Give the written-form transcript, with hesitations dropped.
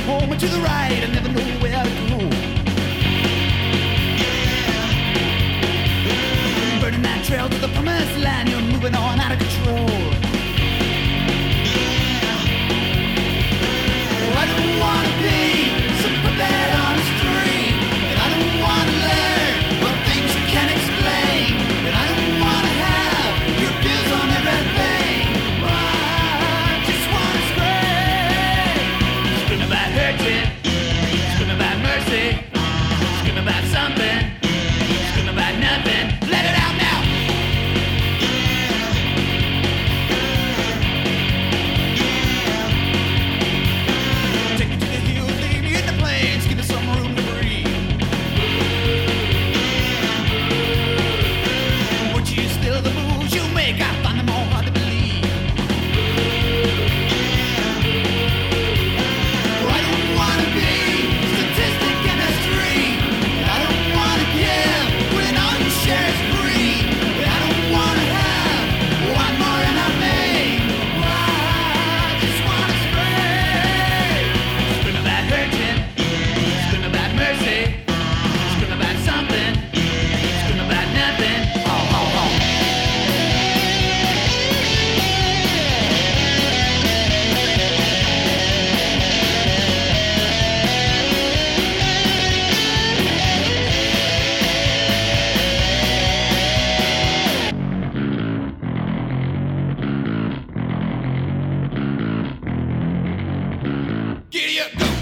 home and to the right, I never know where to go. Burning that trail to the promised land, you're moving on out of control. I don't wanna be some puppet on the street, and I don't wanna learn what things you can't explain, and I don't wanna have your views on everything. I just wanna scream. Scream about hurting, scream about mercy, scream about something, scream about nothing. Let it out now. Take me to the hills, leave me in the plains, give me some room to breathe. Would you still the moves you make? I find them all hard to believe. I don't wanna be statistic in the street. I don't wanna give when all you share is free. I don't wanna have one more in our name. I just wanna scream. Scream about hurting, scream about mercy, scream about something, scream about nothing. Oh, oh, oh. Giddy up, go!